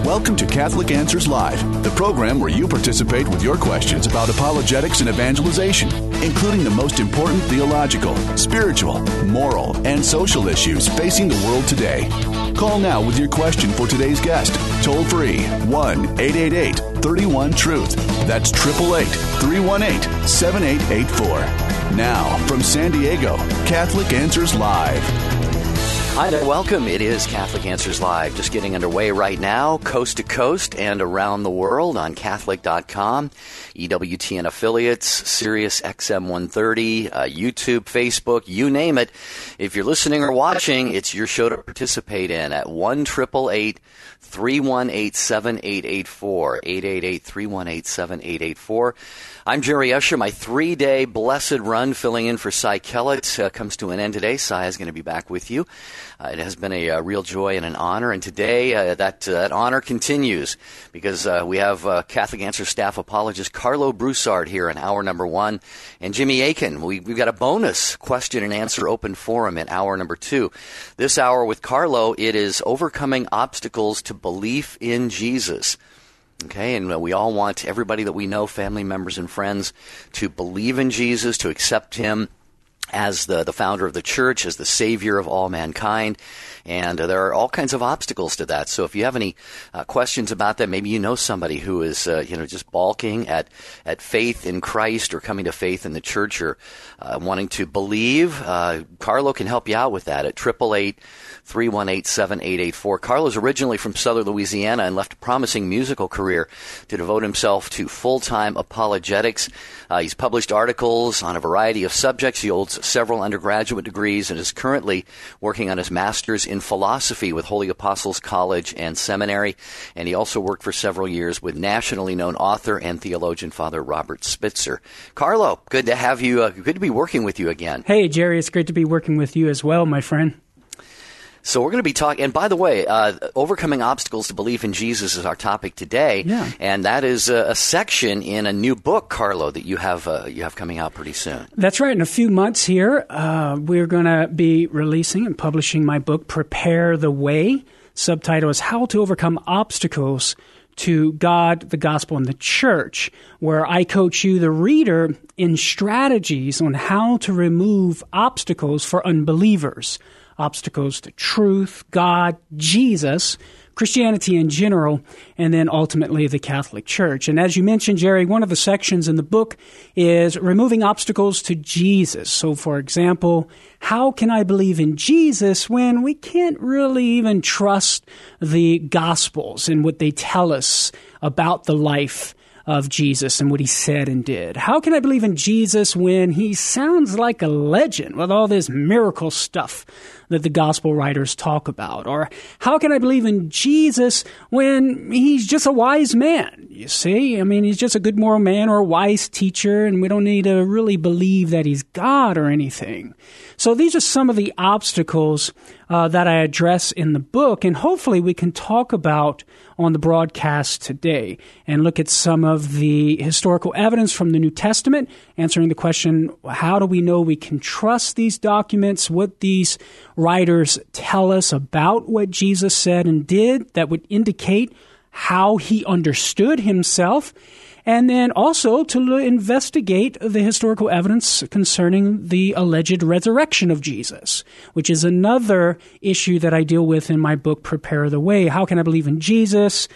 Welcome to Catholic Answers Live, the program where you participate with your questions about apologetics and evangelization, including the most important theological, spiritual, moral, and social issues facing the world today. Call now with your question for today's guest. Toll free 1-888-31-TRUTH. That's 888-318-7884. Now, from San Diego, Catholic Answers Live. Hi there, welcome. It is Catholic Answers Live, just getting underway right now, coast to coast and around the world on Catholic.com, EWTN affiliates, Sirius XM 130, YouTube, Facebook, you name it. If you're listening or watching, it's your show to participate in at 1-888-318-7884, 888-318-7884. I'm Jerry Usher. My 3-day blessed run filling in for Cy Kellett comes to an end today. Cy is going to be back with you. It has been a real joy and an honor, and today that honor continues because we have Catholic Answers staff apologist Carlo Broussard here in hour number 1, and Jimmy Akin. We've got a bonus question and answer open forum in hour number 2. This hour with Carlo, it is overcoming obstacles to belief in Jesus. Okay, and we all want everybody that we know, family members and friends, to believe in Jesus, to accept him as the founder of the church, as the savior of all mankind. And there are all kinds of obstacles to that. So if you have any questions about that, maybe you know somebody who is just balking at faith in Christ or coming to faith in the church or wanting to believe, Carlo can help you out with that at 888-318-7884. Carlo's originally from southern Louisiana and left a promising musical career to devote himself to full-time apologetics. He's published articles on a variety of subjects. He holds several undergraduate degrees and is currently working on his master's in philosophy with Holy Apostles College and Seminary. And he also worked for several years with nationally known author and theologian Father Robert Spitzer. Carlo, good to have you. Good to be working with you again. Hey, Jerry, it's great to be working with you as well, my friend. So we're going to be talking, and by the way, overcoming obstacles to belief in Jesus is our topic today, and that is a section in a new book, Carlo, that you have coming out pretty soon. That's right. In a few months here, we're going to be releasing and publishing my book, Prepare the Way. Subtitle is How to Overcome Obstacles to God, the Gospel, and the Church, where I coach you, the reader, in strategies on how to remove obstacles for unbelievers. Obstacles to truth, God, Jesus, Christianity in general, and then ultimately the Catholic Church. And as you mentioned, Jerry, one of the sections in the book is removing obstacles to Jesus. So, for example, how can I believe in Jesus when we can't really even trust the Gospels and what they tell us about the life of Jesus and what he said and did? How can I believe in Jesus when he sounds like a legend with all this miracle stuff that the gospel writers talk about? Or how can I believe in Jesus when he's just a wise man? You see, I mean, he's just a good moral man or a wise teacher, and we don't need to really believe that he's God or anything. So these are some of the obstacles that I address in the book, and hopefully we can talk about on the broadcast today and look at some of the historical evidence from the New Testament, answering the question, how do we know we can trust these documents, what these writers tell us about what Jesus said and did that would indicate how he understood himself, and then also to investigate the historical evidence concerning the alleged resurrection of Jesus, which is another issue that I deal with in my book, Prepare the Way. How can I believe in Jesus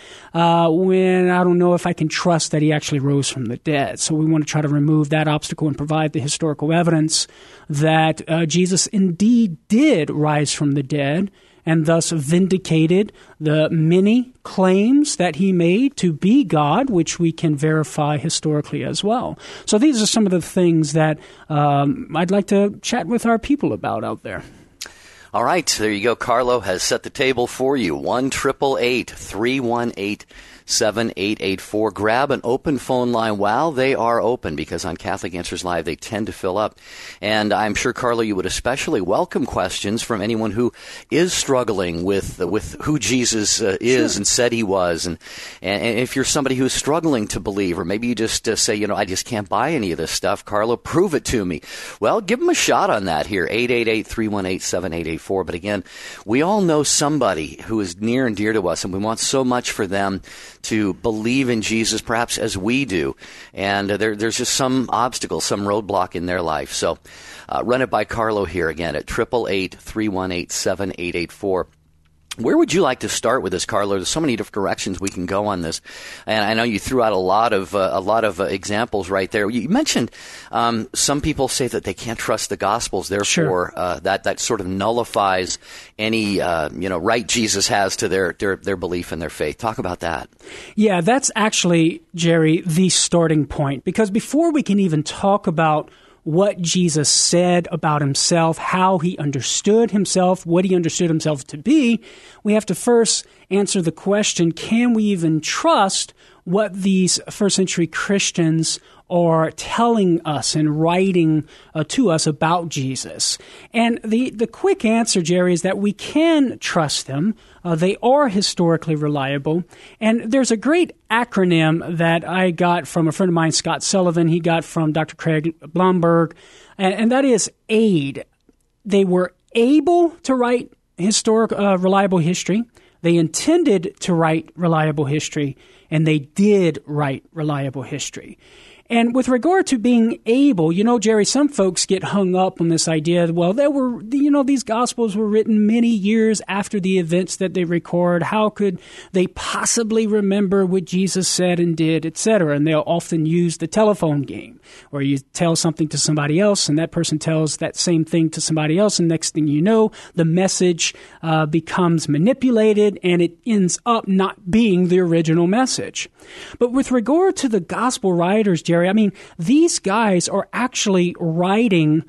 when I don't know if I can trust that he actually rose from the dead? So we want to try to remove that obstacle and provide the historical evidence that Jesus indeed did rise from the dead, and thus vindicated the many claims that he made to be God, which we can verify historically as well. So these are some of the things that I'd like to chat with our people about out there. All right, there you go. Carlo has set the table for you. 1-888-318-7884. Grab an open phone line while they are open, because on Catholic Answers Live, they tend to fill up. And I'm sure, Carlo, you would especially welcome questions from anyone who is struggling with who Jesus is and said he was. And if you're somebody who's struggling to believe, or maybe you just say, I just can't buy any of this stuff, Carlo, prove it to me. Well, give them a shot on that here. 888-318-7884. 2024. But again, we all know somebody who is near and dear to us, and we want so much for them to believe in Jesus perhaps as we do. And there's just some obstacle, some roadblock in their life. So run it by Carlo here again at 888-318-7884. Where would you like to start with this, Carlo? There's so many different directions we can go on this, and I know you threw out a lot of examples right there. You mentioned some people say that they can't trust the Gospels, therefore that sort of nullifies any right Jesus has to their belief and their faith. Talk about that. Yeah, that's actually, Jerry, the starting point, because before we can even talk about what Jesus said about himself, how he understood himself, what he understood himself to be, we have to first answer the question, can we even trust what these first century Christians are telling us and writing to us about Jesus? And the quick answer, Jerry, is that we can trust them. They are historically reliable. And there's a great acronym that I got from a friend of mine, Scott Sullivan. He got from Dr. Craig Blomberg, and that is AID. They were able to write reliable history. They intended to write reliable history, and they did write reliable history. And with regard to being able, Jerry, some folks get hung up on this idea, well, these Gospels were written many years after the events that they record. How could they possibly remember what Jesus said and did, etc.? And they'll often use the telephone game, where you tell something to somebody else, and that person tells that same thing to somebody else, and next thing you know, the message becomes manipulated, and it ends up not being the original message. But with regard to the Gospel writers, Jerry, I mean, these guys are actually writing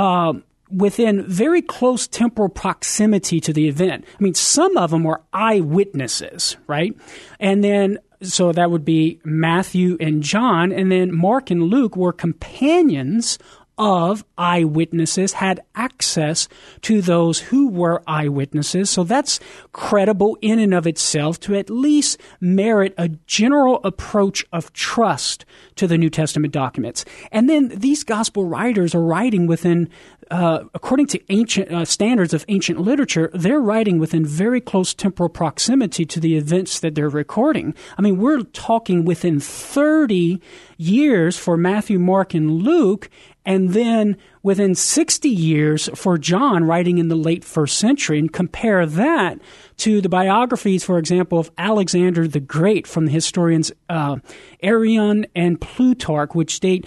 within very close temporal proximity to the event. I mean, some of them were eyewitnesses, right? And then, so that would be Matthew and John, and then Mark and Luke were companions of eyewitnesses, had access to those who were eyewitnesses. So that's credible in and of itself to at least merit a general approach of trust to the New Testament documents. And then these gospel writers are writing within, according to ancient standards of ancient literature, they're writing within very close temporal proximity to the events that they're recording. I mean, we're talking within 30 years for Matthew, Mark, and Luke, and then within 60 years for John, writing in the late first century. And compare that to the biographies, for example, of Alexander the Great from the historians Arrian and Plutarch, which date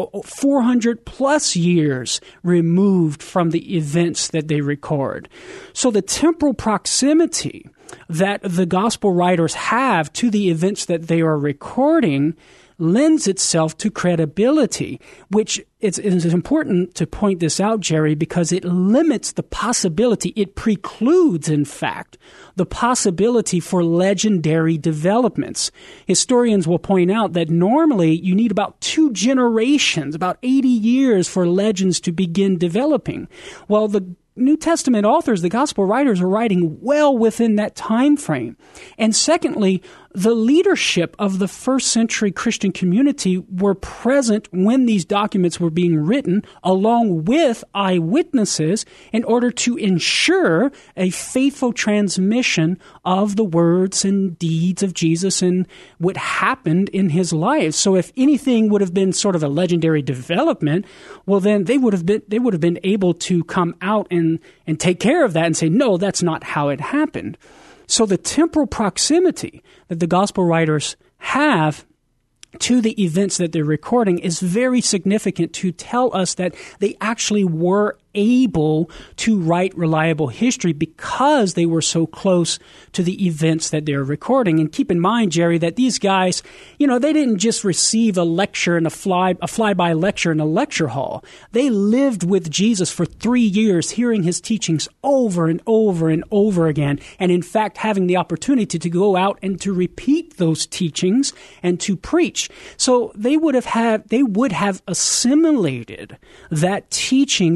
400 plus years removed from the events that they record. So the temporal proximity that the gospel writers have to the events that they are recording lends itself to credibility, which it's important to point this out, Jerry, because it limits the possibility, it precludes, in fact, the possibility for legendary developments. Historians will point out that normally you need about 2 generations, about 80 years for legends to begin developing. Well, the New Testament authors, the gospel writers, are writing well within that time frame. And secondly, the leadership of the first century Christian community were present when these documents were being written, along with eyewitnesses, in order to ensure a faithful transmission of the words and deeds of Jesus and what happened in his life. So if anything would have been sort of a legendary development, well, then they would have been able to come out and take care of that and say, no, that's not how it happened. So the temporal proximity that the gospel writers have to the events that they're recording is very significant to tell us that they actually were able to write reliable history because they were so close to the events that they're recording. And keep in mind, Jerry, that these guys, they didn't just receive a lecture and a fly-by lecture in a lecture hall. They lived with Jesus for 3 years, hearing his teachings over and over and over again, and in fact having the opportunity to go out and to repeat those teachings and to preach. So they would have assimilated that teaching, those teachings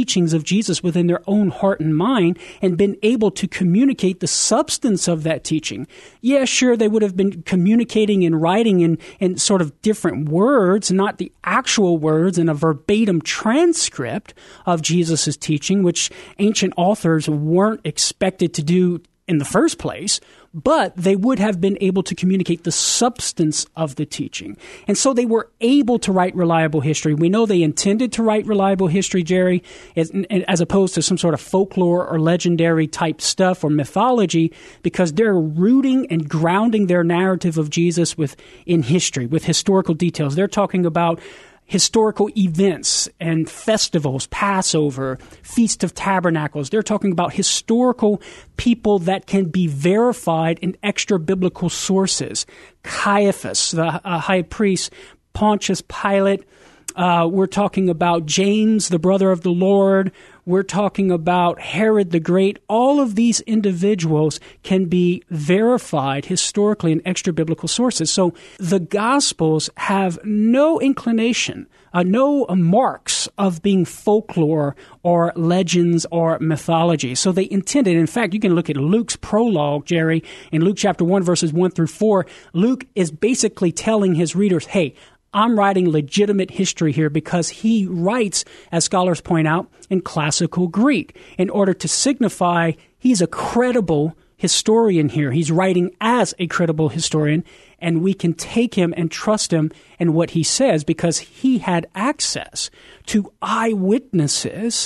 teachings of Jesus within their own heart and mind and been able to communicate the substance of that teaching. Yeah, sure, they would have been communicating and writing in sort of different words, not the actual words in a verbatim transcript of Jesus' teaching, which ancient authors weren't expected to do in the first place, but they would have been able to communicate the substance of the teaching. And so they were able to write reliable history. We know they intended to write reliable history, Jerry, as opposed to some sort of folklore or legendary type stuff or mythology, because they're rooting and grounding their narrative of Jesus in history, with historical details. They're talking about historical events and festivals, Passover, Feast of Tabernacles. They're talking about historical people that can be verified in extra-biblical sources. Caiaphas, the high priest, Pontius Pilate. We're talking about James, the brother of the Lord. We're talking about Herod the Great. All of these individuals can be verified historically in extra-biblical sources. So the Gospels have no inclination, no marks of being folklore or legends or mythology. So they intended, in fact, you can look at Luke's prologue, Jerry, in Luke chapter 1, verses 1 through 4. Luke is basically telling his readers, hey, I'm writing legitimate history here, because he writes, as scholars point out, in classical Greek in order to signify he's a credible historian here. He's writing as a credible historian, and we can take him and trust him in what he says because he had access to eyewitnesses,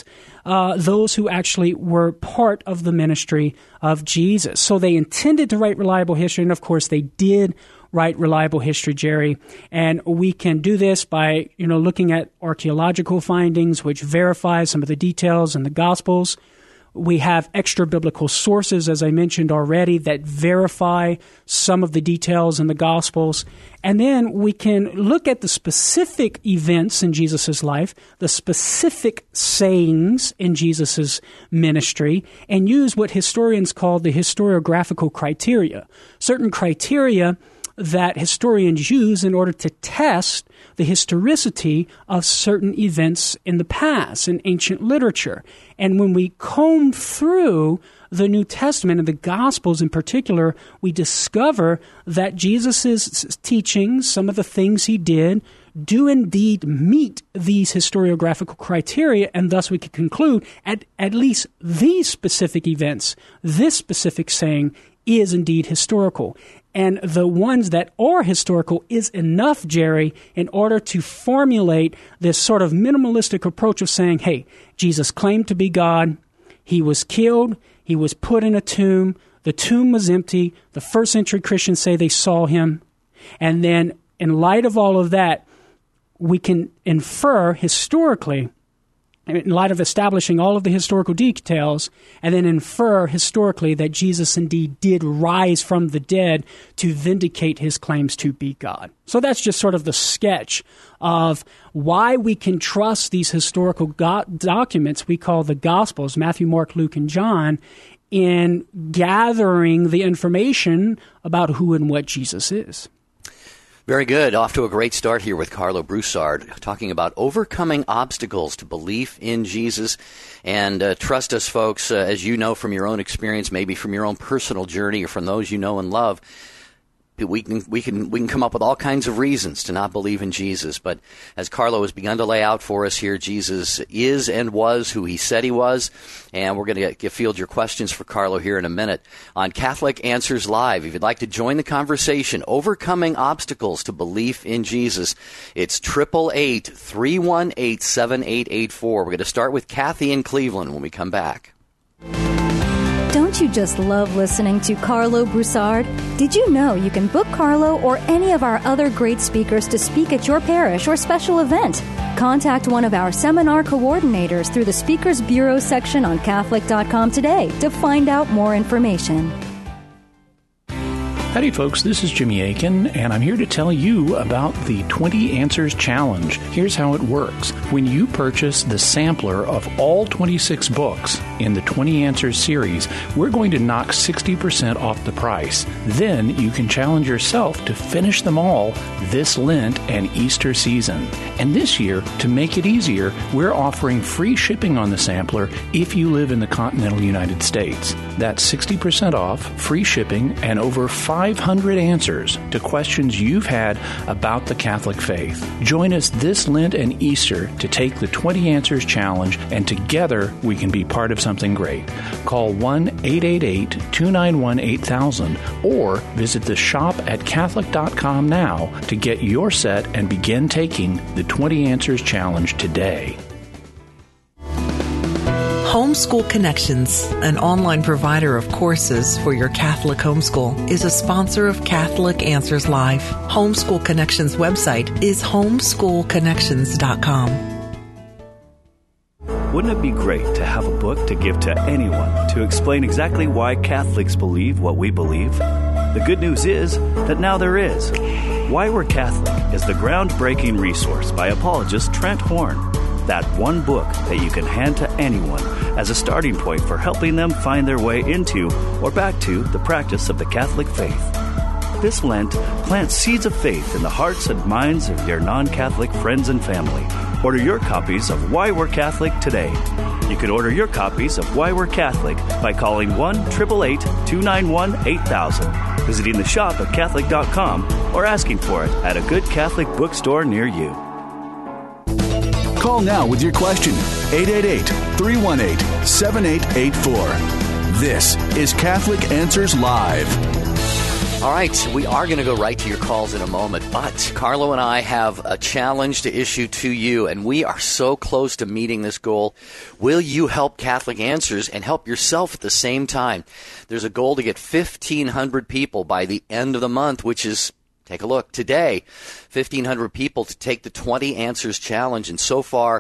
those who actually were part of the ministry of Jesus. So they intended to write reliable history, and of course they did write reliable history, Jerry. And we can do this by, looking at archaeological findings, which verify some of the details in the Gospels. We have extra-biblical sources, as I mentioned already, that verify some of the details in the Gospels. And then we can look at the specific events in Jesus' life, the specific sayings in Jesus' ministry, and use what historians call the historiographical criteria. Certain criteria that historians use in order to test the historicity of certain events in the past in ancient literature. And when we comb through the New Testament and the Gospels in particular, we discover that Jesus' teachings, some of the things he did, do indeed meet these historiographical criteria, and thus we can conclude at least these specific events, this specific saying is indeed historical. And the ones that are historical is enough, Jerry, in order to formulate this sort of minimalistic approach of saying, hey, Jesus claimed to be God. He was killed. He was put in a tomb. The tomb was empty. The first century Christians say they saw him. And then in light of all of that, we can infer historically, in light of establishing all of the historical details, and then infer historically that Jesus indeed did rise from the dead to vindicate his claims to be God. So that's just sort of the sketch of why we can trust these historical documents we call the Gospels, Matthew, Mark, Luke, and John, in gathering the information about who and what Jesus is. Very good. Off to a great start here with Carlo Broussard, talking about overcoming obstacles to belief in Jesus. And trust us, folks, as you know from your own experience, maybe from your own personal journey or from those you know and love, we can come up with all kinds of reasons to not believe in Jesus. But as Carlo has begun to lay out for us here, Jesus is and was who he said he was. And we're going to field your questions for Carlo here in a minute on Catholic Answers Live. If you'd like to join the conversation, overcoming obstacles to belief in Jesus, it's 888-318-7884. We're going to start with Kathy in Cleveland when we come back. Don't you just love listening to Carlo Broussard? Did you know you can book Carlo or any of our other great speakers to speak at your parish or special event? Contact one of our seminar coordinators through the Speakers Bureau section on Catholic.com today to find out more information. Howdy folks, this is Jimmy Akin, and I'm here to tell you about the 20 Answers Challenge. Here's how it works. When you purchase the sampler of all 26 books, in the 20 Answers series, we're going to knock 60% off the price. Then you can challenge yourself to finish them all this Lent and Easter season. And this year, to make it easier, we're offering free shipping on the sampler if you live in the continental United States. That's 60% off, free shipping, and over 500 answers to questions you've had about the Catholic faith. Join us this Lent and Easter to take the 20 Answers Challenge, and together we can be part of something great. Call 1-888-291-8000 or visit the shop at Catholic.com now to get your set and begin taking the 20 Answers Challenge today. Homeschool Connections, an online provider of courses for your Catholic homeschool, is a sponsor of Catholic Answers Live. Homeschool Connections website is homeschoolconnections.com. Wouldn't it be great to have a book to give to anyone to explain exactly why Catholics believe what we believe? The good news is that now there is. Why We're Catholic is the groundbreaking resource by apologist Trent Horn. That one book that you can hand to anyone as a starting point for helping them find their way into or back to the practice of the Catholic faith. This Lent, plant seeds of faith in the hearts and minds of your non-Catholic friends and family. Order your copies of Why We're Catholic today. You can order your copies of Why We're Catholic by calling 1-888-291-8000, visiting the shop at Catholic.com, or asking for it at a good Catholic bookstore near you. Call now with your question, 888-318-7884. This is Catholic Answers Live. All right, we are going to go right to your calls in a moment, but Carlo and I have a challenge to issue to you, and we are so close to meeting this goal. Will you help Catholic Answers and help yourself at the same time? There's a goal to get 1,500 people by the end of the month, which is, take a look, today, 1,500 people to take the 20 Answers Challenge, and so far,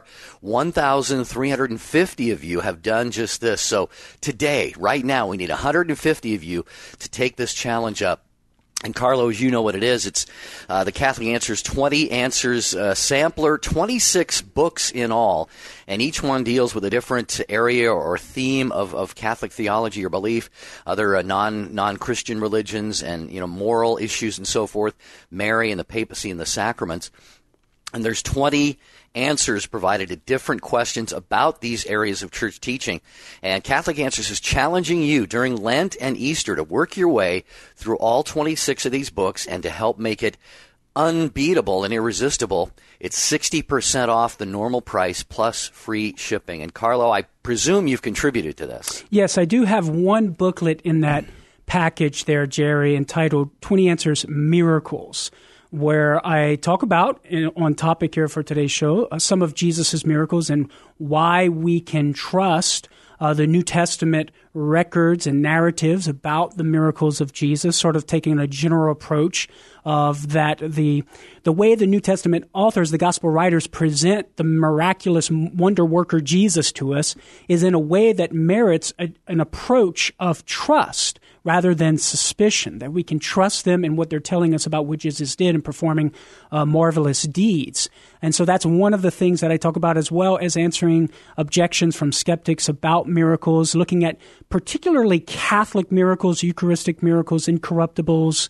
1,350 of you have done just this. So today, right now, we need 150 of you to take this challenge up. And Carlo, as you know what it is, it's the Catholic Answers 20 Answers Sampler, 26 books in all, and each one deals with a different area or theme of Catholic theology or belief, other non-Christian religions and, moral issues and so forth, Mary and the papacy and the sacraments. And there's 20 answers provided to different questions about these areas of church teaching. And Catholic Answers is challenging you during Lent and Easter to work your way through all 26 of these books and to help make it unbeatable and irresistible. It's 60% off the normal price plus free shipping. And Carlo, I presume you've contributed to this. Yes, I do have one booklet in that package there, Jerry, entitled 20 Answers Miracles, where I talk about, on topic here for today's show, some of Jesus' miracles and why we can trust the New Testament records and narratives about the miracles of Jesus, sort of taking a general approach of that the way the New Testament authors, the gospel writers, present the miraculous wonder worker Jesus to us is in a way that merits an approach of trust rather than suspicion, that we can trust them in what they're telling us about what Jesus did in performing marvelous deeds. And so that's one of the things that I talk about, as well as answering objections from skeptics about miracles, looking at particularly Catholic miracles, Eucharistic miracles, incorruptibles,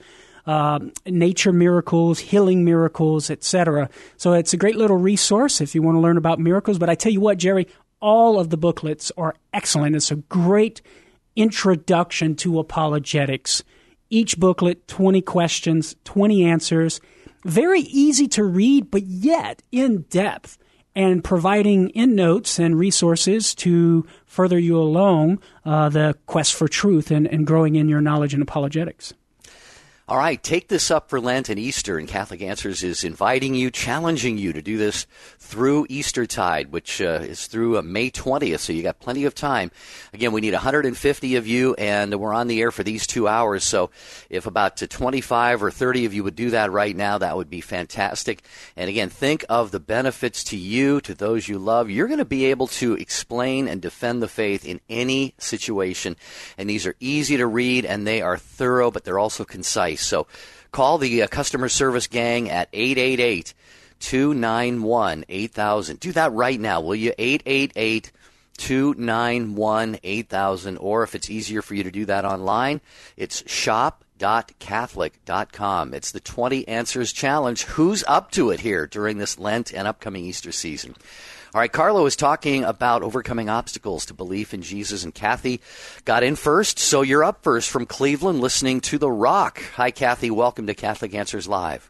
nature miracles, healing miracles, etc. So it's a great little resource if you want to learn about miracles. But I tell you what, Jerry, all of the booklets are excellent. It's a great introduction to apologetics. Each booklet, 20 questions, 20 answers. Very easy to read, but yet in depth, and providing endnotes and resources to further you along the quest for truth and growing in your knowledge in apologetics. All right, take this up for Lent and Easter, and Catholic Answers is inviting you, challenging you to do this through Eastertide, which is through May 20th, so you got plenty of time. Again, we need 150 of you, and we're on the air for these 2 hours, so if about 25 or 30 of you would do that right now, that would be fantastic. And again, think of the benefits to you, to those you love. You're going to be able to explain and defend the faith in any situation, and these are easy to read, and they are thorough, but they're also concise. So call the customer service gang at 888-291-8000. Do that right now, will you? 888 291-8000. Or if it's easier for you to do that online, it's shop.catholic.com. It's the 20 Answers Challenge. Who's up to it here during this Lent and upcoming Easter season? All right, Carlo is talking about overcoming obstacles to belief in Jesus, and Kathy got in first, so you're up first from Cleveland, listening to The Rock. Hi, Kathy. Welcome to Catholic Answers Live.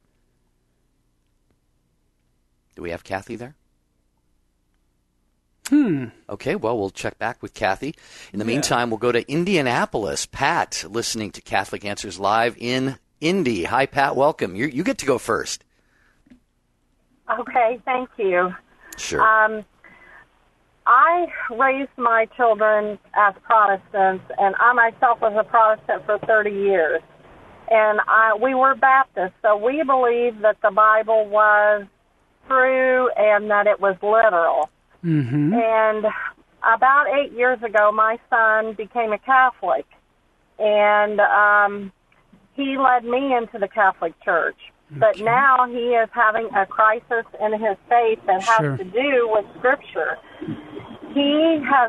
Do we have Kathy there? Okay, well, we'll check back with Kathy. In the meantime, we'll go to Indianapolis. Pat, listening to Catholic Answers Live in Indy. Hi, Pat. Welcome. You get to go first. Okay, thank you. Sure. I raised my children as Protestants, and I myself was a Protestant for 30 years. And we were Baptists, so we believed that the Bible was true and that it was literal. Mm-hmm. And about 8 years ago, my son became a Catholic, and he led me into the Catholic Church. But now he is having a crisis in his faith that has to do with Scripture. He has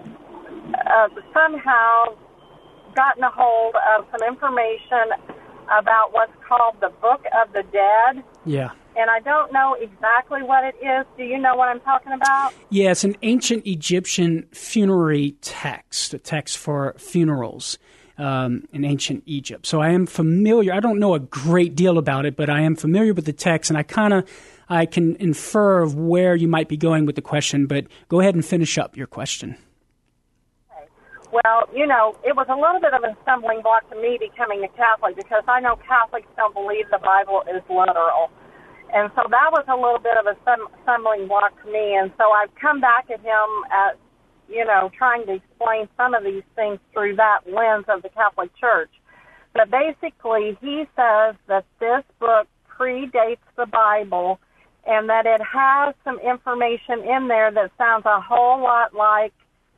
somehow gotten a hold of some information about what's called the Book of the Dead. Yeah. And I don't know exactly what it is. Do you know what I'm talking about? Yeah, it's an ancient Egyptian funerary text, a text for funerals in ancient Egypt. So I am familiar. I don't know a great deal about it, but I am familiar with the text, and I can infer of where you might be going with the question, but go ahead and finish up your question. Okay. Well, you know, it was a little bit of a stumbling block to me becoming a Catholic, because I know Catholics don't believe the Bible is literal. And so that was a little bit of a stumbling block to me. And so I've come back at him at, trying to explain some of these things through that lens of the Catholic Church. But basically, he says that this book predates the Bible and that it has some information in there that sounds a whole lot like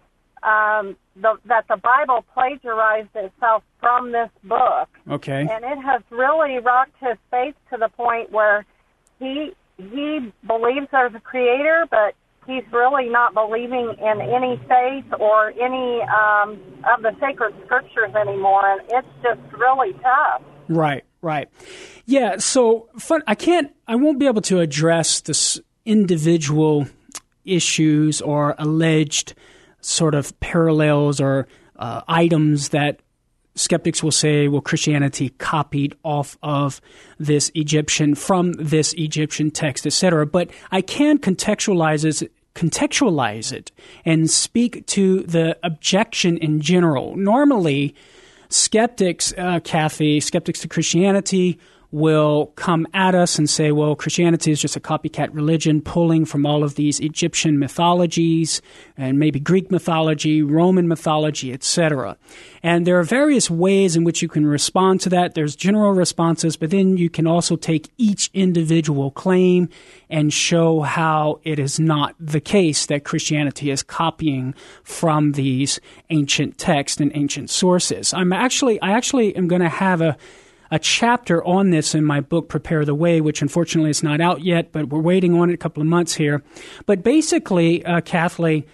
that the Bible plagiarized itself from this book. Okay. And it has really rocked his faith to the point where he believes there's a creator, but he's really not believing in any faith or any of the sacred scriptures anymore, and it's just really tough. Right. Yeah, so I won't be able to address this individual issues or alleged sort of parallels or items that skeptics will say, well, Christianity copied off of this Egyptian, from this Egyptian text, etc. But I can contextualize it and speak to the objection in general. Normally, skeptics to Christianity will come at us and say, well, Christianity is just a copycat religion pulling from all of these Egyptian mythologies and maybe Greek mythology, Roman mythology, etc. And there are various ways in which you can respond to that. There's general responses, but then you can also take each individual claim and show how it is not the case that Christianity is copying from these ancient texts and ancient sources. I actually am going to have a chapter on this in my book, Prepare the Way, which unfortunately is not out yet, but we're waiting on it a couple of months here. But basically, Kathy,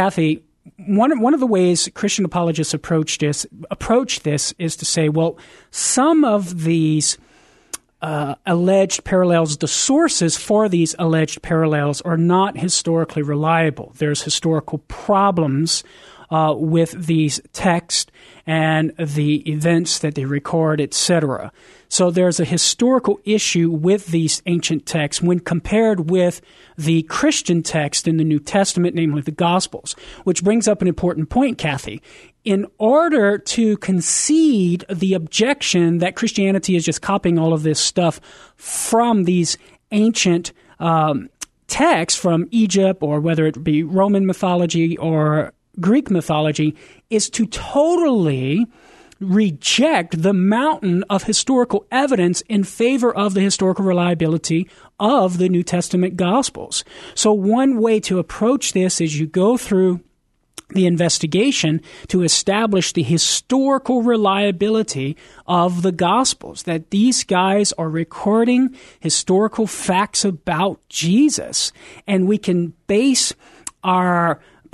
one of the ways Christian apologists approach this is to say, well, some of these alleged parallels, the sources for these alleged parallels are not historically reliable. There's historical problems with these texts and the events that they record, etc. So there's a historical issue with these ancient texts when compared with the Christian text in the New Testament, namely the Gospels, which brings up an important point, Kathy. In order to concede the objection that Christianity is just copying all of this stuff from these ancient texts from Egypt, or whether it be Roman mythology or Greek mythology, is to totally reject the mountain of historical evidence in favor of the historical reliability of the New Testament Gospels. So one way to approach this is you go through the investigation to establish the historical reliability of the Gospels, that these guys are recording historical facts about Jesus, and we can base our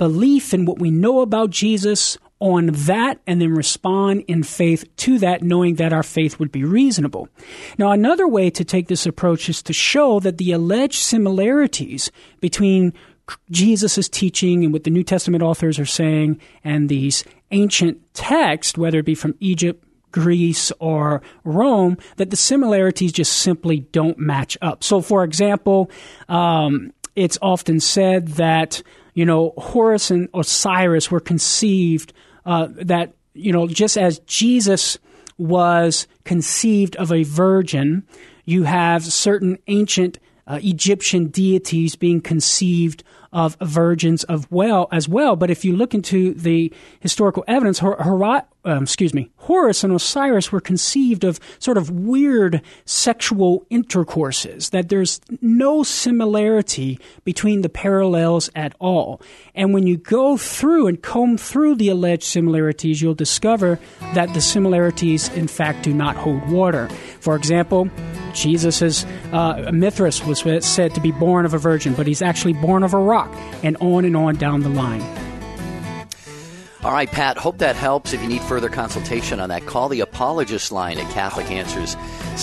belief in what we know about Jesus on that, and then respond in faith to that, knowing that our faith would be reasonable. Now, another way to take this approach is to show that the alleged similarities between Jesus' teaching and what the New Testament authors are saying and these ancient texts, whether it be from Egypt, Greece, or Rome, that the similarities just simply don't match up. So, for example, it's often said that, Horus and Osiris were conceived that, just as Jesus was conceived of a virgin, you have certain ancient Egyptian deities being conceived of virgins as well. But if you look into the historical evidence, Horus and Osiris were conceived of sort of weird sexual intercourses, that there's no similarity between the parallels at all. And when you go through and comb through the alleged similarities, you'll discover that the similarities, in fact, do not hold water. For example, Jesus' Mithras was said to be born of a virgin, but he's actually born of a rock, and on down the line. All right, Pat, hope that helps. If you need further consultation on that, call the Apologist line at Catholic Answers,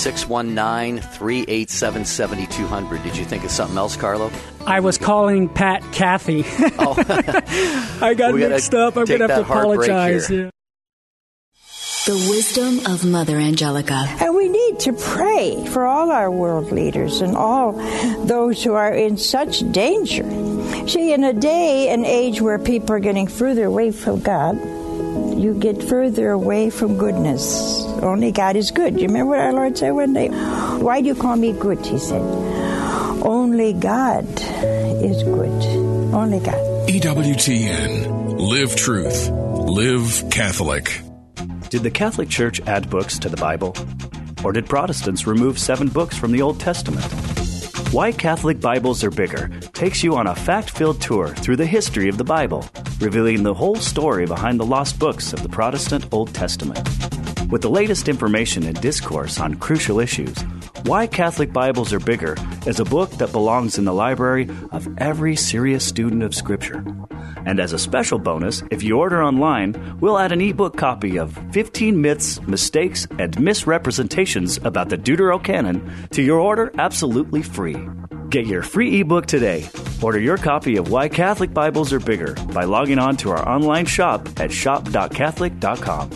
619-387-7200. Did you think of something else, Carlo? I was calling Pat Kathy. Oh. I got mixed up. I'm going to have to apologize. Yeah. The wisdom of Mother Angelica. And we need to pray for all our world leaders and all those who are in such danger. See, in a day and age where people are getting further away from God, you get further away from goodness. Only God is good. You remember what our Lord said one day? Why do you call me good? He said. Only God is good. Only God. EWTN. Live truth. Live Catholic. Did the Catholic Church add books to the Bible? Or did Protestants remove 7 books from the Old Testament? Why Catholic Bibles Are Bigger takes you on a fact-filled tour through the history of the Bible, revealing the whole story behind the lost books of the Protestant Old Testament. With the latest information and discourse on crucial issues, Why Catholic Bibles Are Bigger is a book that belongs in the library of every serious student of Scripture. And as a special bonus, if you order online, we'll add an ebook copy of 15 Myths, Mistakes, and Misrepresentations about the Deuterocanon to your order absolutely free. Get your free ebook today. Order your copy of Why Catholic Bibles Are Bigger by logging on to our online shop at shop.catholic.com.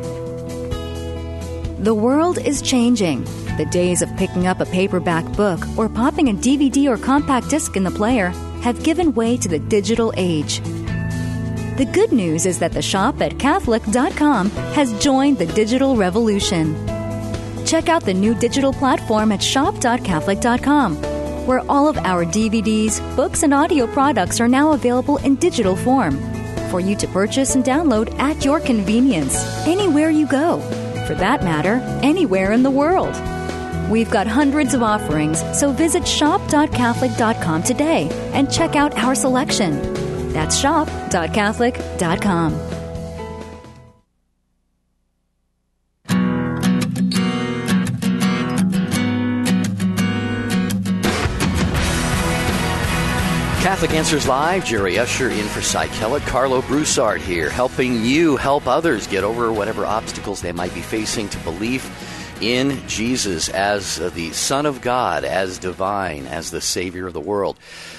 The world is changing. The days of picking up a paperback book or popping a DVD or compact disc in the player have given way to the digital age. The good news is that the shop at Catholic.com has joined the digital revolution. Check out the new digital platform at shop.Catholic.com, where all of our DVDs, books, and audio products are now available in digital form for you to purchase and download at your convenience, anywhere you go. For that matter, anywhere in the world. We've got hundreds of offerings, so visit shop.Catholic.com today and check out our selection. That's shop.Catholic.com. Catholic Answers Live, Jerry Usher in for Cy Kellett. Carlo Broussard here, helping you help others get over whatever obstacles they might be facing to belief in Jesus as the Son of God, as divine, as the Savior of the world.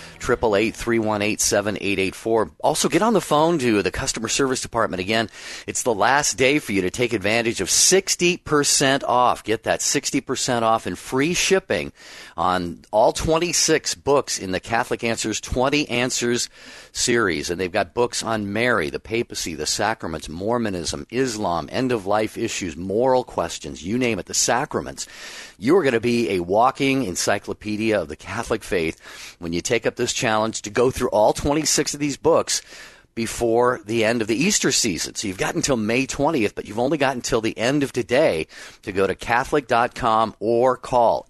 888-318-7884. Also, get on the phone to the customer service department. Again, it's the last day for you to take advantage of 60% off. Get that 60% off and free shipping on all 26 books in the Catholic Answers 20 Answers series. And they've got books on Mary, the papacy, the sacraments, Mormonism, Islam, end-of-life issues, moral questions, you name it, the sacraments. You are going to be a walking encyclopedia of the Catholic faith when you take up this challenge to go through all 26 of these books, before the end of the Easter season. So you've got until May 20th, but you've only got until the end of today to go to Catholic.com or call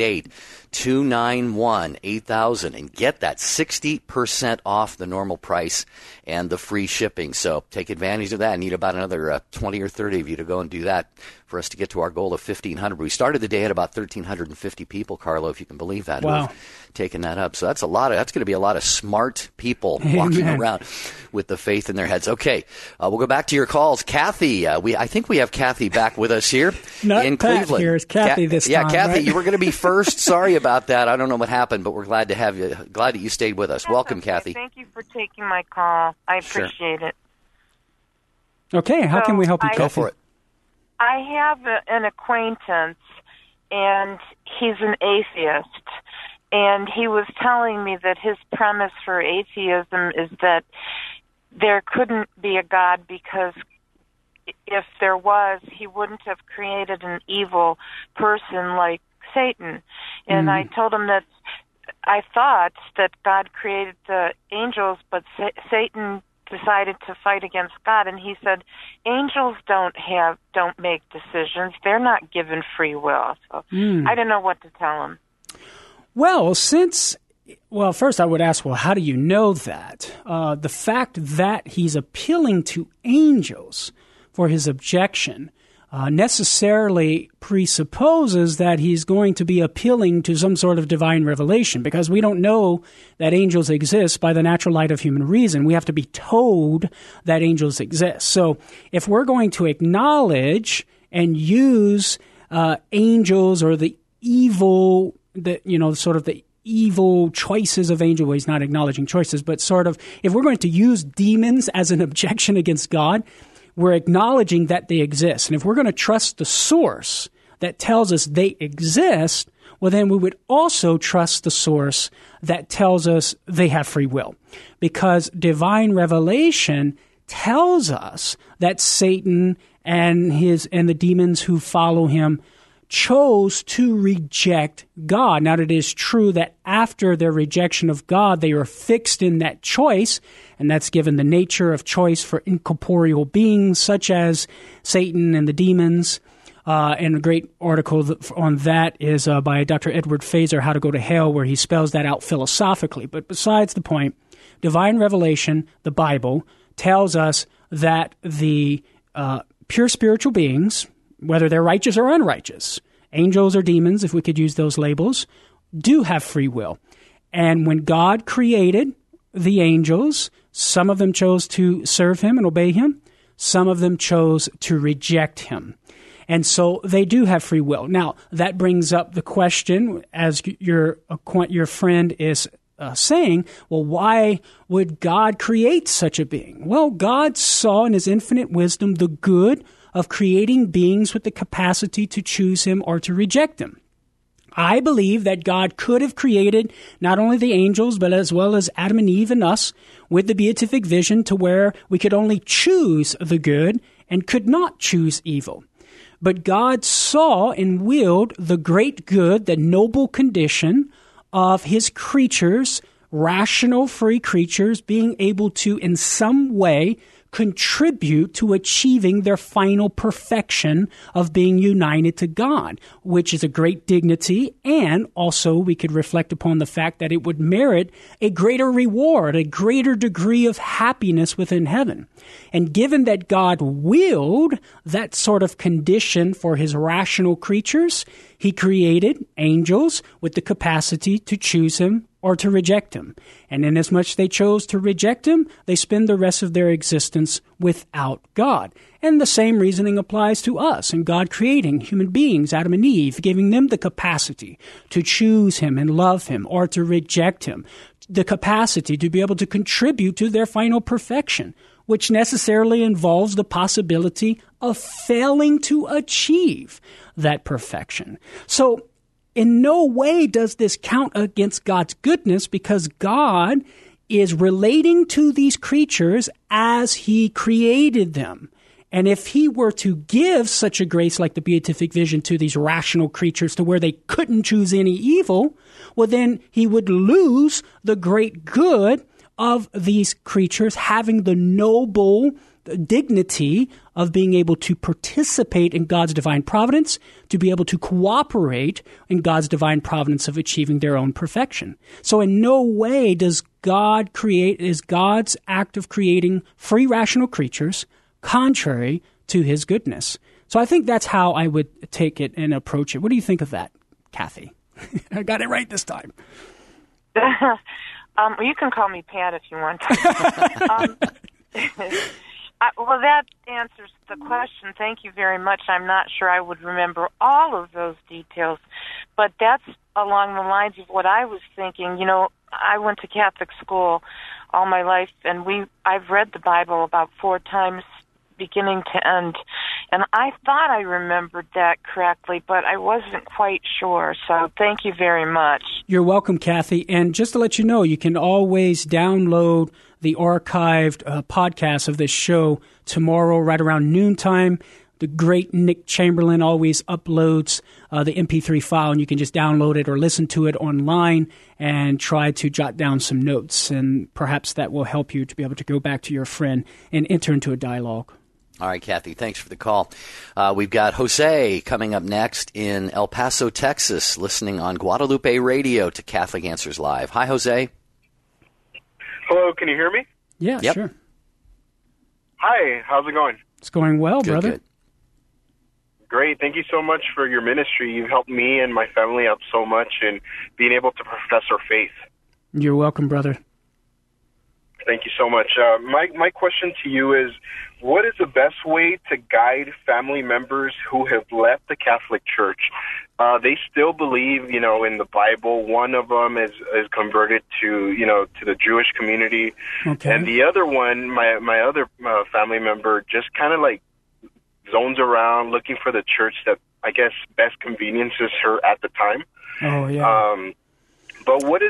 888-291-8000 and get that 60% off the normal price and the free shipping. So take advantage of that. I need about another 20 or 30 of you to go and do that for us to get to our goal of 1,500. We started the day at about 1,350 people, Carlo, if you can believe that. Wow. Taking that up. So that's going to be a lot of smart people walking around with the faith in their heads. Okay, we'll go back to your calls. Kathy, I think we have Kathy back with us here in Cleveland. Here is Kathy this time. Yeah, Kathy, right? You were going to be first. Sorry about that. I don't know what happened, but we're glad to have you. Glad that you stayed with us. Welcome, Kathy. Thank you for taking my call. I appreciate it. Okay, how can we help you, Kathy? Go for it. I have an acquaintance, and he's an atheist. And he was telling me that his premise for atheism is that there couldn't be a God because if there was, he wouldn't have created an evil person like Satan. And I told him that I thought that God created the angels, but Satan decided to fight against God. And he said, angels don't make decisions. They're not given free will. So I don't know what to tell him. Well, first I would ask, how do you know that? The fact that he's appealing to angels for his objection necessarily presupposes that he's going to be appealing to some sort of divine revelation, because we don't know that angels exist by the natural light of human reason. We have to be told that angels exist. So if we're going to acknowledge and use angels or the evil, the evil choices of angels. Well, he's not acknowledging choices, but sort of, if we're going to use demons as an objection against God, we're acknowledging that they exist. And if we're going to trust the source that tells us they exist, well, then we would also trust the source that tells us they have free will. Because divine revelation tells us that Satan and the demons who follow him chose to reject God. Now, it is true that after their rejection of God, they are fixed in that choice, and that's given the nature of choice for incorporeal beings such as Satan and the demons. And a great article on that is by Dr. Edward Fazer, How to Go to Hell, where he spells that out philosophically. But besides the point, divine revelation, the Bible, tells us that the pure spiritual beings, whether they're righteous or unrighteous, angels or demons, if we could use those labels, do have free will. And when God created the angels, some of them chose to serve him and obey him. Some of them chose to reject him. And so they do have free will. Now, that brings up the question, as your friend is saying, well, why would God create such a being? Well, God saw in his infinite wisdom the good of creating beings with the capacity to choose him or to reject him. I believe that God could have created not only the angels, but as well as Adam and Eve and us with the beatific vision to where we could only choose the good and could not choose evil. But God saw and willed the great good, the noble condition of his creatures, rational, free creatures, being able to in some way contribute to achieving their final perfection of being united to God, which is a great dignity. And also we could reflect upon the fact that it would merit a greater reward, a greater degree of happiness within heaven. And given that God willed that sort of condition for his rational creatures, he created angels with the capacity to choose him or to reject him. And inasmuch they chose to reject him, they spend the rest of their existence without God. And the same reasoning applies to us and God creating human beings, Adam and Eve, giving them the capacity to choose him and love him or to reject him, the capacity to be able to contribute to their final perfection, which necessarily involves the possibility of failing to achieve that perfection. So, in no way does this count against God's goodness, because God is relating to these creatures as he created them. And if he were to give such a grace like the beatific vision to these rational creatures to where they couldn't choose any evil, well, then he would lose the great good of these creatures having the noble dignity of being able to participate in God's divine providence, to be able to cooperate in God's divine providence of achieving their own perfection. So in no way is God's act of creating free rational creatures contrary to his goodness. So I think that's how I would take it and approach it. What do you think of that, Kathy? I got it right this time. Well, you can call me Pat if you want to. Well, that answers the question. Thank you very much. I'm not sure I would remember all of those details, but that's along the lines of what I was thinking. You know, I went to Catholic school all my life, and I've read the Bible about 4 times, beginning to end, and I thought I remembered that correctly, but I wasn't quite sure, so thank you very much. You're welcome, Kathy, and just to let you know, you can always download the archived podcast of this show tomorrow right around noontime. The great Nick Chamberlain always uploads the MP3 file, and you can just download it or listen to it online and try to jot down some notes, and perhaps that will help you to be able to go back to your friend and enter into a dialogue. All right, Kathy, thanks for the call. We've got Jose coming up next in El Paso, Texas, listening on Guadalupe Radio to Catholic Answers Live. Hi, Jose. Hello, can you hear me? Yeah, yep. Sure. Hi, how's it going? It's going well, brother. Good. Great, thank you so much for your ministry. You've helped me and my family out so much in being able to profess our faith. You're welcome, brother. Thank you so much. My question to you is, what is the best way to guide family members who have left the Catholic Church? They still believe, in the Bible. One of them is converted to the Jewish community. Okay. And the other one, my other family member, just kind of like zones around looking for the church that I guess best conveniences her at the time. Oh, yeah. But where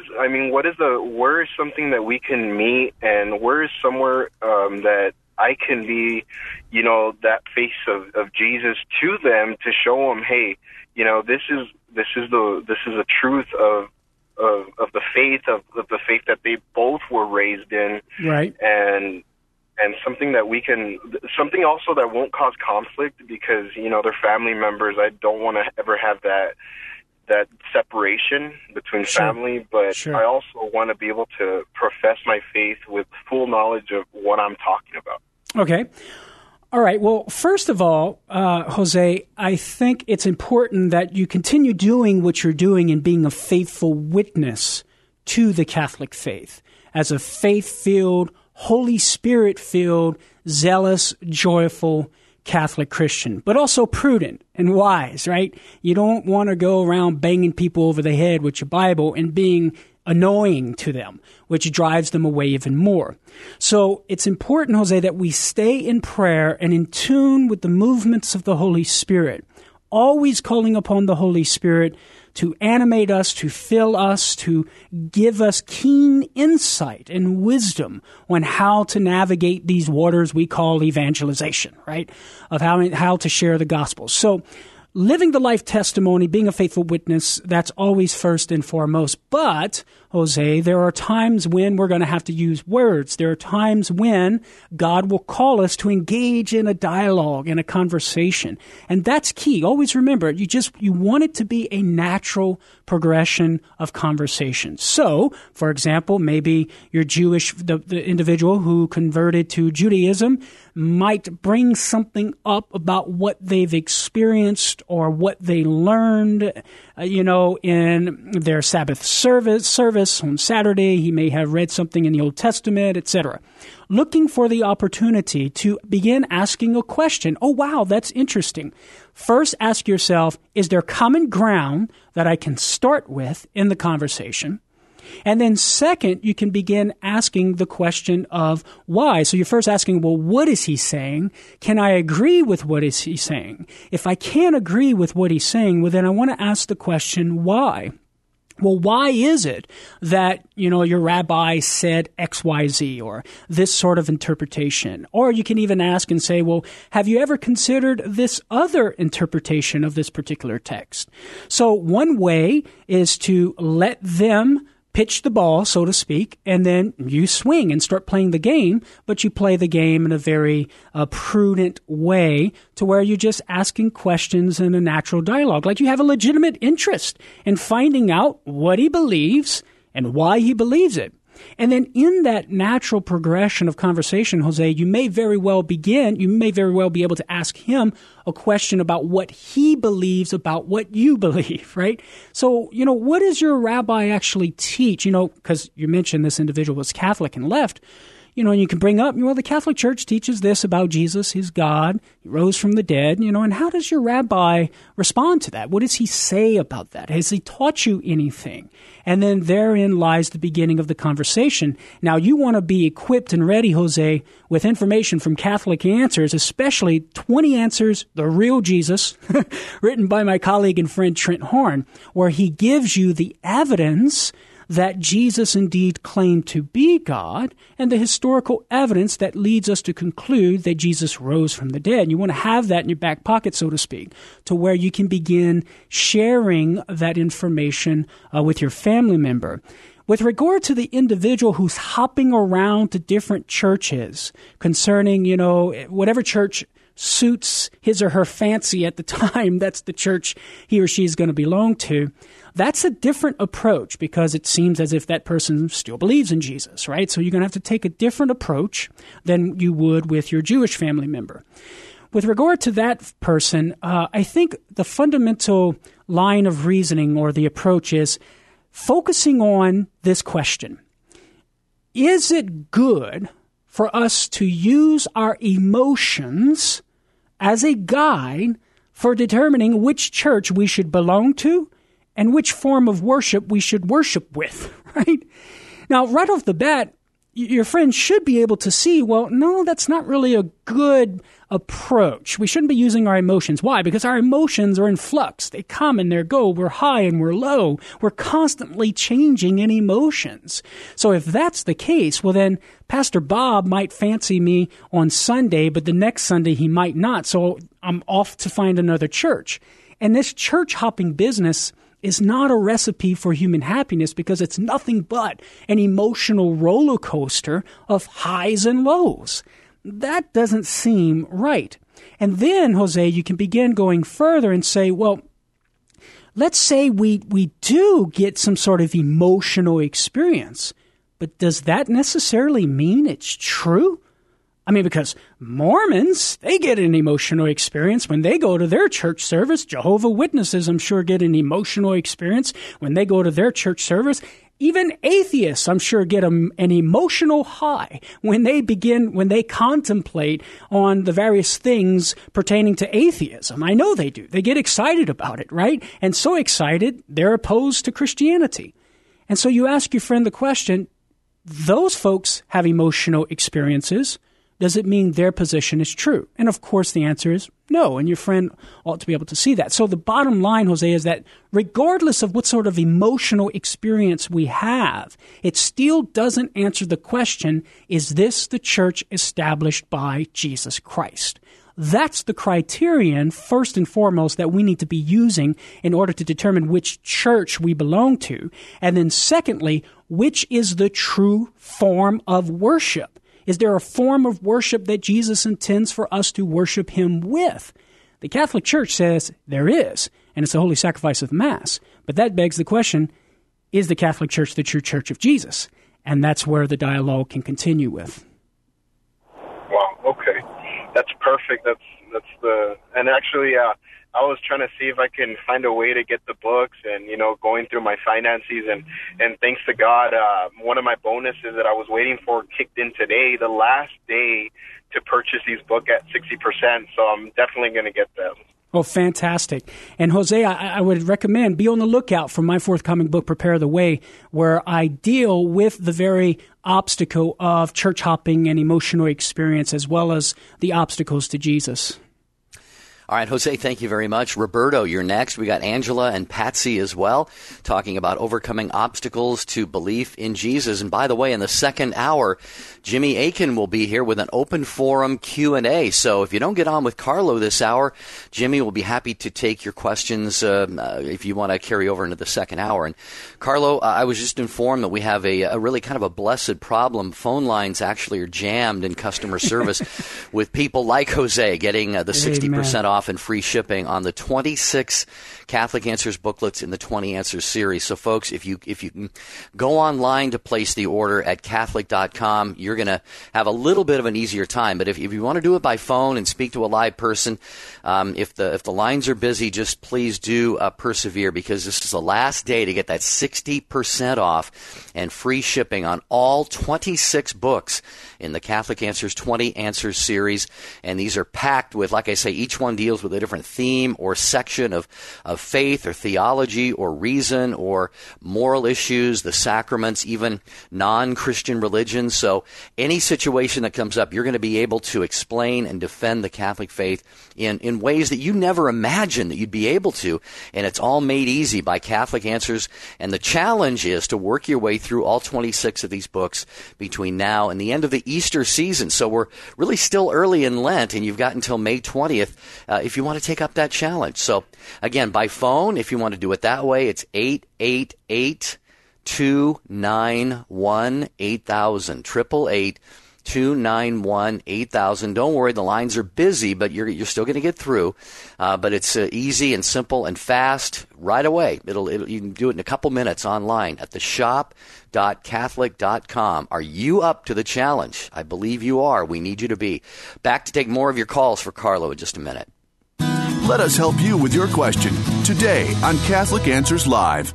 is something that we can meet, and where is somewhere that I can be, that face of Jesus to them, to show them, hey, this is the truth of the faith that they both were raised in, right? And something that something also that won't cause conflict, because they're family members. I don't want to ever have that separation between family, but Sure. I also want to be able to profess my faith with full knowledge of what I'm talking about. Okay. All right. Well, first of all, Jose, I think it's important that you continue doing what you're doing and being a faithful witness to the Catholic faith as a faith-filled, Holy Spirit-filled, zealous, joyful Catholic Christian, but also prudent and wise, right? You don't want to go around banging people over the head with your Bible and being annoying to them, which drives them away even more. So it's important, Jose, that we stay in prayer and in tune with the movements of the Holy Spirit, always calling upon the Holy Spirit to animate us, to fill us, to give us keen insight and wisdom on how to navigate these waters we call evangelization, right? Of how to share the gospel. So living the life testimony, being a faithful witness, that's always first and foremost. But, Jose, there are times when we're going to have to use words. There are times when God will call us to engage in a dialogue, in a conversation. And that's key. Always remember, you want it to be a natural progression of conversation. So, for example, maybe you're Jewish, the individual who converted to Judaism might bring something up about what they've experienced or what they learned, in their Sabbath service on Saturday. He may have read something in the Old Testament, etc. Looking for the opportunity to begin asking a question. Oh, wow, that's interesting. First, ask yourself, is there common ground that I can start with in the conversation? And then second, you can begin asking the question of why. So you're first asking, well, what is he saying? Can I agree with what is he saying? If I can't agree with what he's saying, well, then I want to ask the question, why? Well, why is it that, your rabbi said X, Y, Z, or this sort of interpretation? Or you can even ask and say, well, have you ever considered this other interpretation of this particular text? So one way is to let them pitch the ball, so to speak, and then you swing and start playing the game, but you play the game in a very prudent way to where you're just asking questions in a natural dialogue. Like you have a legitimate interest in finding out what he believes and why he believes it. And then in that natural progression of conversation, Jose, you may very well be able to ask him a question about what he believes about what you believe, right? So, what does your rabbi actually teach? Because you mentioned this individual was Catholic and left. And you can bring up, the Catholic Church teaches this about Jesus. He's God. He rose from the dead, and how does your rabbi respond to that? What does he say about that? Has he taught you anything? And then therein lies the beginning of the conversation. Now, you want to be equipped and ready, Jose, with information from Catholic Answers, especially 20 Answers, The Real Jesus, written by my colleague and friend Trent Horn, where he gives you the evidence that Jesus indeed claimed to be God, and the historical evidence that leads us to conclude that Jesus rose from the dead. You want to have that in your back pocket, so to speak, to where you can begin sharing that information with your family member. With regard to the individual who's hopping around to different churches concerning, whatever church suits his or her fancy at the time, that's the church he or she is going to belong to. That's a different approach because it seems as if that person still believes in Jesus, right? So you're going to have to take a different approach than you would with your Jewish family member. With regard to that person, I think the fundamental line of reasoning or the approach is focusing on this question. Is it good for us to use our emotions as a guide for determining which church we should belong to and which form of worship we should worship with, right? Now, right off the bat, your friend should be able to see, well, no, that's not really a good approach. We shouldn't be using our emotions. Why? Because our emotions are in flux. They come and they go. We're high and we're low. We're constantly changing in emotions. So if that's the case, well, then Pastor Bob might fancy me on Sunday, but the next Sunday he might not. So I'm off to find another church. And this church hopping business is not a recipe for human happiness because it's nothing but an emotional roller coaster of highs and lows. That doesn't seem right. And then, Jose, you can begin going further and say, well, let's say we do get some sort of emotional experience, but does that necessarily mean it's true? I mean, because Mormons, they get an emotional experience when they go to their church service. Jehovah's Witnesses, I'm sure, get an emotional experience when they go to their church service. Even atheists, I'm sure, get an emotional high when they contemplate on the various things pertaining to atheism. I know they do. They get excited about it, right? And so excited, they're opposed to Christianity. And so you ask your friend the question, those folks have emotional experiences. Does it mean their position is true? And of course, the answer is no, and your friend ought to be able to see that. So the bottom line, Jose, is that regardless of what sort of emotional experience we have, it still doesn't answer the question, is this the church established by Jesus Christ? That's the criterion, first and foremost, that we need to be using in order to determine which church we belong to. And then secondly, which is the true form of worship? Is there a form of worship that Jesus intends for us to worship him with? The Catholic Church says there is, and it's the holy sacrifice of Mass. But that begs the question, is the Catholic Church the true church of Jesus? And that's where the dialogue can continue with. Wow, okay. That's perfect. And actually, I was trying to see if I can find a way to get the books and, going through my finances and thanks to God, one of my bonuses that I was waiting for kicked in today, the last day to purchase these books at 60%. So I'm definitely going to get them. Oh, fantastic. And Jose, I would recommend be on the lookout for my forthcoming book, Prepare the Way, where I deal with the very obstacle of church hopping and emotional experience as well as the obstacles to Jesus. All right, Jose, thank you very much. Roberto, you're next. We got Angela and Patsy as well, talking about overcoming obstacles to belief in Jesus. And by the way, in the second hour, Jimmy Akin will be here with an open forum Q&A. So if you don't get on with Carlo this hour, Jimmy will be happy to take your questions if you want to carry over into the second hour. And Carlo, I was just informed that we have a really kind of a blessed problem. Phone lines actually are jammed in customer service with people like Jose getting the 60% off and free shipping on the 26 Catholic Answers booklets in the 20 Answers series. So, folks, if you can go online to place the order at Catholic.com, you're going to have a little bit of an easier time. But if you want to do it by phone and speak to a live person, if the lines are busy, just please do persevere, because this is the last day to get that 60% off and free shipping on all 26 books in the Catholic Answers 20 Answers series. And these are packed with, like I say, each one deals with a different theme or section of faith or theology or reason or moral issues, the sacraments, even non-Christian religions. So any situation that comes up, you're going to be able to explain and defend the Catholic faith in ways that you never imagined that you'd be able to. And it's all made easy by Catholic Answers. And the challenge is to work your way through all 26 of these books between now and the end of the Easter season. So we're really still early in Lent, and you've got until May 20th if you want to take up that challenge. So again, by phone, if you want to do it that way, it's 888-291-8000, 888-291-8000. Don't worry, the lines are busy, but you're still going to get through. But it's easy and simple and fast right away. You can do it in a couple minutes online at the shop.catholic.com. Are you up to the challenge? I believe you are. We need you to be. Back to take more of your calls for Carlo in just a minute. Let us help you with your question today on Catholic Answers Live.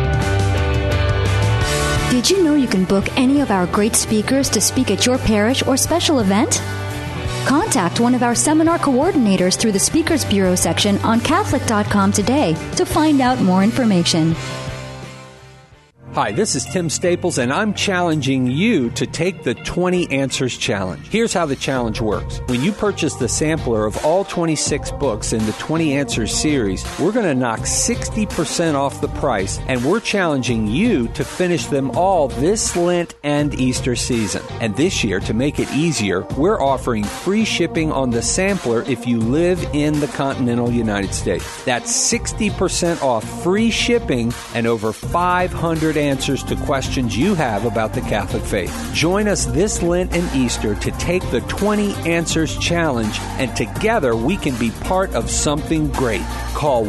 Did you know you can book any of our great speakers to speak at your parish or special event? Contact one of our seminar coordinators through the Speakers Bureau section on Catholic.com today to find out more information. Hi, this is Tim Staples, and I'm challenging you to take the 20 Answers Challenge. Here's how the challenge works. When you purchase the sampler of all 26 books in the 20 Answers series, we're going to knock 60% off the price, and we're challenging you to finish them all this Lent and Easter season. And this year, to make it easier, we're offering free shipping on the sampler if you live in the continental United States. That's 60% off free shipping and over 500 answers to questions you have about the Catholic faith. Join us this Lent and Easter to take the 20 Answers Challenge, and together we can be part of something great. Call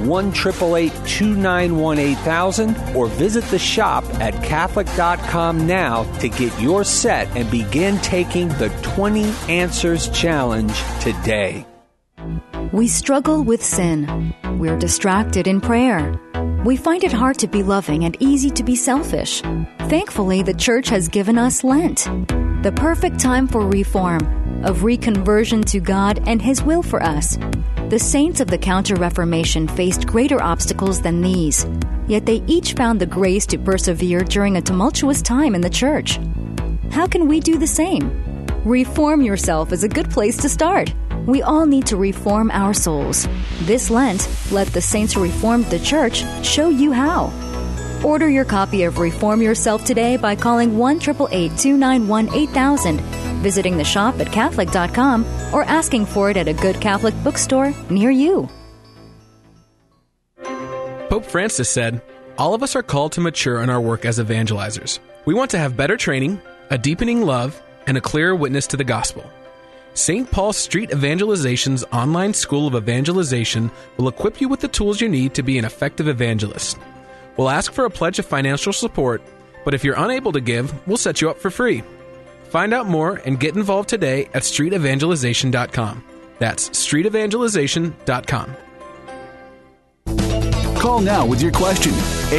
1-888-291-8000 or visit the shop at Catholic.com now to get your set and begin taking the 20 Answers Challenge today. We struggle with sin. We're distracted in prayer. We find it hard to be loving and easy to be selfish. Thankfully, the Church has given us Lent, the perfect time for reform, of reconversion to God and His will for us. The saints of the Counter-Reformation faced greater obstacles than these, yet they each found the grace to persevere during a tumultuous time in the Church. How can we do the same? Reform yourself is a good place to start. We all need to reform our souls. This Lent, let the saints who reformed the Church show you how. Order your copy of Reform Yourself today by calling 1-888-291-8000, visiting the shop at Catholic.com, or asking for it at a good Catholic bookstore near you. Pope Francis said, "All of us are called to mature in our work as evangelizers. We want to have better training, a deepening love, and a clearer witness to the gospel. St. Paul Street Evangelization's online school of evangelization will equip you with the tools you need to be an effective evangelist. We'll ask for a pledge of financial support, but if you're unable to give, we'll set you up for free. Find out more and get involved today at streetevangelization.com. That's streetevangelization.com. Call now with your question,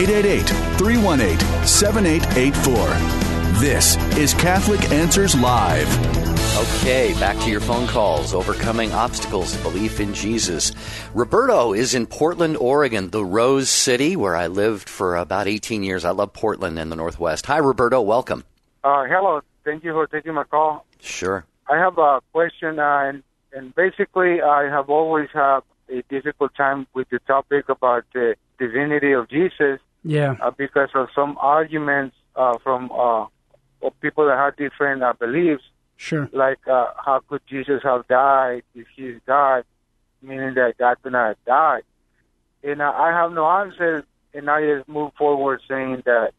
888-318-7884. This is Catholic Answers Live. Okay, back to your phone calls. Overcoming obstacles to belief in Jesus. Roberto is in Portland, Oregon, the Rose City, where I lived for about 18 years. I love Portland in the Northwest. Hi, Roberto. Welcome. Hello. Thank you for taking my call. Sure. I have a question, and basically I have always had a difficult time with the topic about the divinity of Jesus. Yeah. Because of some arguments from people that have different beliefs. Sure. Like, how could Jesus have died if he's God, meaning that God could not have died? And I have no answer, and I just move forward saying that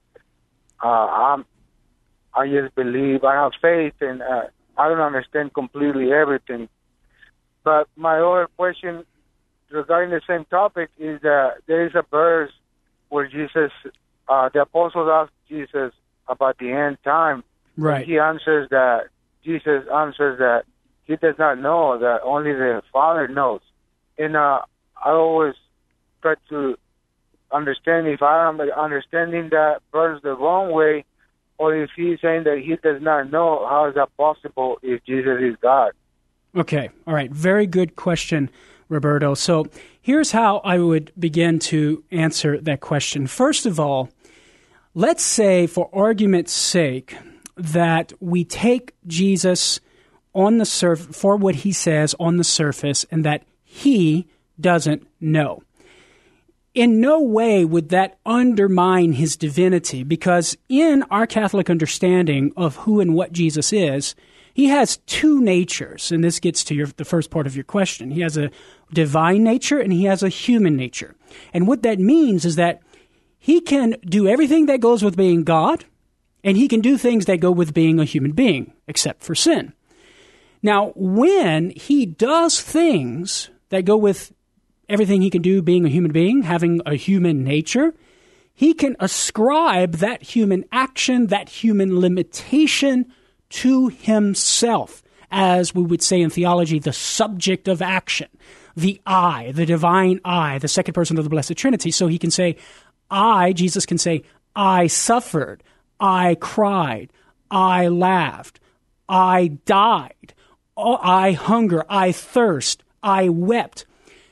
I just believe, I have faith, and I don't understand completely everything. But my other question regarding the same topic is that there is a verse where Jesus, the apostles asked Jesus about the end time. Right. Jesus answers that he does not know, that only the Father knows. And I always try to understand if I am understanding that verse the wrong way, or if he's saying that he does not know. How is that possible if Jesus is God? Okay. All right. Very good question, Roberto. So here's how I would begin to answer that question. First of all, let's say, for argument's sake, that we take Jesus on the for what he says on the surface, and that he doesn't know. In no way would that undermine his divinity, because in our Catholic understanding of who and what Jesus is, he has two natures, and this gets to the first part of your question. He has a divine nature and he has a human nature. And what that means is that he can do everything that goes with being God, and he can do things that go with being a human being, except for sin. Now, when he does things that go with everything he can do being a human being, having a human nature, he can ascribe that human action, that human limitation to himself, as we would say in theology, the subject of action, the I, the divine I, the second person of the Blessed Trinity. So he can say, Jesus can say, I suffered, I cried, I laughed, I died, I hunger, I thirst, I wept.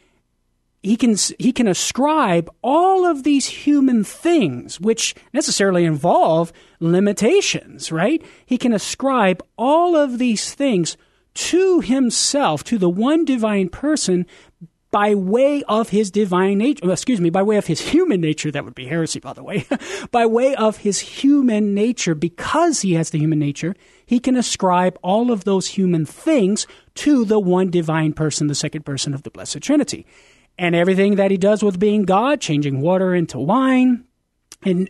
He can ascribe all of these human things, which necessarily involve limitations, right? He can ascribe all of these things to himself, to the one divine person, by way of his divine nature, by way of his human nature. That would be heresy, by the way. By way of his human nature, because he has the human nature, he can ascribe all of those human things to the one divine person, the second person of the Blessed Trinity. And everything that he does with being God, changing water into wine, and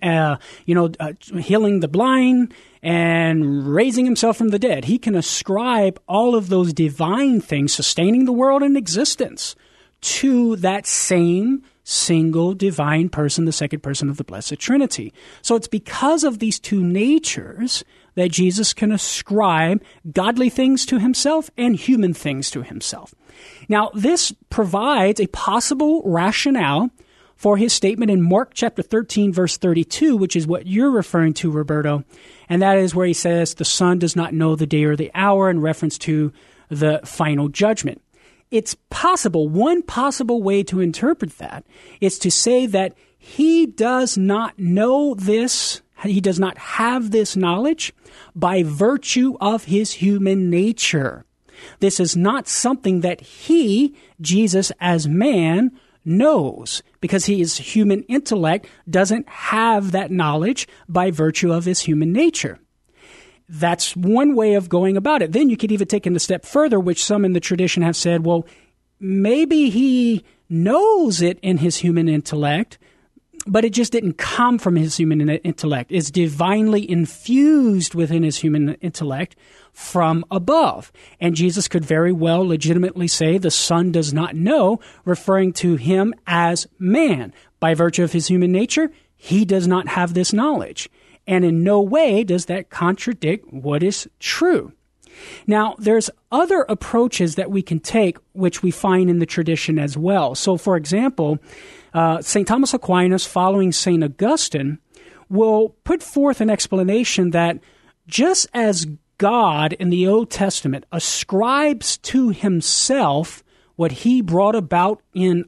healing the blind, and raising himself from the dead, he can ascribe all of those divine things, sustaining the world in existence, to that same single divine person, the second person of the Blessed Trinity. So it's because of these two natures that Jesus can ascribe godly things to himself and human things to himself. Now, this provides a possible rationale for his statement in Mark chapter 13, verse 32, which is what you're referring to, Roberto, and that is where he says the Son does not know the day or the hour, in reference to the final judgment. It's possible, one possible way to interpret that is to say that he does not know this, he does not have this knowledge by virtue of his human nature. This is not something that he, Jesus as man, knows, because his human intellect doesn't have that knowledge by virtue of his human nature. That's one way of going about it. Then you could even take it a step further, which some in the tradition have said, well, maybe he knows it in his human intellect, but it just didn't come from his human intellect. It's divinely infused within his human intellect from above. And Jesus could very well legitimately say the Son does not know, referring to him as man. By virtue of his human nature, he does not have this knowledge. And in no way does that contradict what is true. Now, there's other approaches that we can take, which we find in the tradition as well. So, for example, St. Thomas Aquinas, following St. Augustine, will put forth an explanation that just as God in the Old Testament ascribes to himself what he brought about in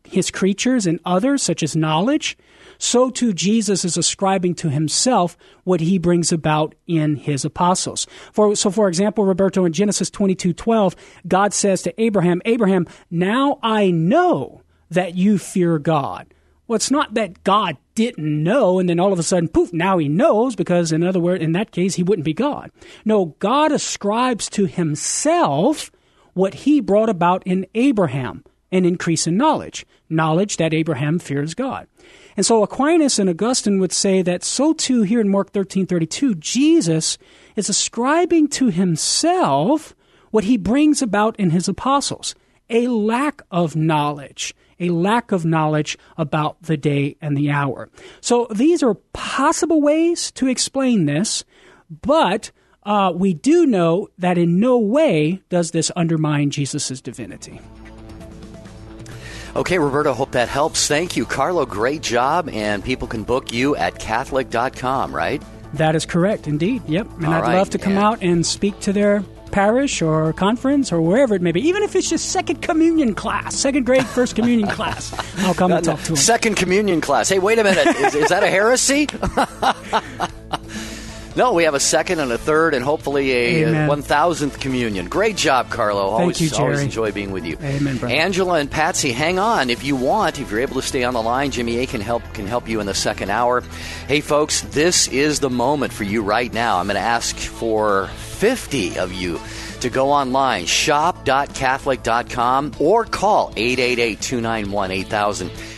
his creatures and others, such as knowledge, so too Jesus is ascribing to himself what he brings about in his apostles. For example, Roberto, in Genesis 22:12, God says to Abraham, Abraham, now I know that you fear God. Well, it's not that God didn't know and then all of a sudden, poof, now he knows, because in other words, in that case, he wouldn't be God. No, God ascribes to himself what he brought about in Abraham, an increase in knowledge that Abraham fears God. And so Aquinas and Augustine would say that so too here in Mark 13:32, Jesus is ascribing to himself what he brings about in his apostles, a lack of knowledge about the day and the hour. So these are possible ways to explain this, but we do know that in no way does this undermine Jesus' divinity. Okay, Roberto, hope that helps. Thank you. Carlo, great job, and people can book you at Catholic.com, right? That is correct, indeed. Yep. And I'd love to come out and speak to their parish or conference or wherever it may be, even if it's just second communion class, second grade, first communion class. I'll come and talk to them. Second communion class. Hey, wait a minute. Is that a heresy? No, we have a second and a third and hopefully a 1,000th communion. Great job, Carlo. Thank you, Jerry. Always enjoy being with you. Amen, brother. Angela and Patsy, hang on. If you want, if you're able to stay on the line, Jimmy A can help you in the second hour. Hey, folks, this is the moment for you right now. I'm going to ask for 50 of you to go online, shop.catholic.com, or call 888-291-8000.